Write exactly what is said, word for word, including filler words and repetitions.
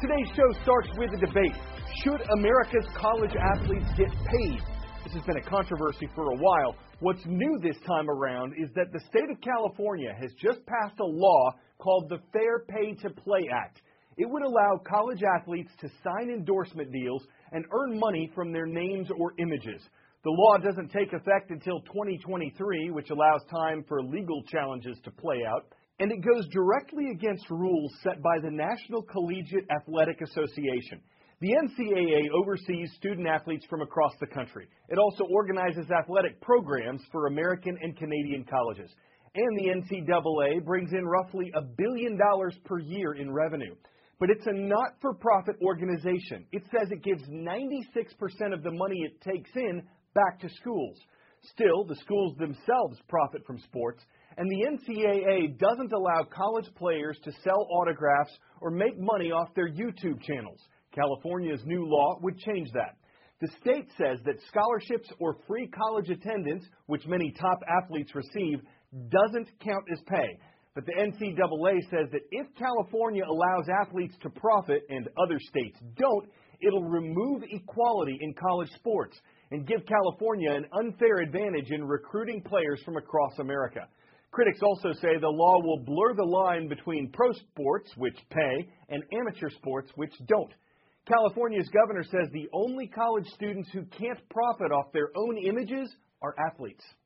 Today's show starts with a debate. Should America's college athletes get paid? This has been a controversy for a while. What's new this time around is that the state of California has just passed a law called the Fair Pay to Play Act. It would allow college athletes to sign endorsement deals and earn money from their names or images. The law doesn't take effect until twenty twenty-three, which allows time for legal challenges to play out. And it goes directly against rules set by the National Collegiate Athletic Association. The N C A A oversees student athletes from across the country. It also organizes athletic programs for American and Canadian colleges. And the N C double A brings in roughly a billion dollars per year in revenue. But it's a not-for-profit organization. It says it gives ninety-six percent of the money it takes in back to schools. Still, the schools themselves profit from sports, and the N C A A doesn't allow college players to sell autographs or make money off their YouTube channels. California's new law would change that. The state says that scholarships or free college attendance, which many top athletes receive, doesn't count as pay. But the N C double A says that if California allows athletes to profit and other states don't, it'll remove equality in college sports and give California an unfair advantage in recruiting players from across America. Critics also say the law will blur the line between pro sports, which pay, and amateur sports, which don't. California's governor says the only college students who can't profit off their own images are athletes.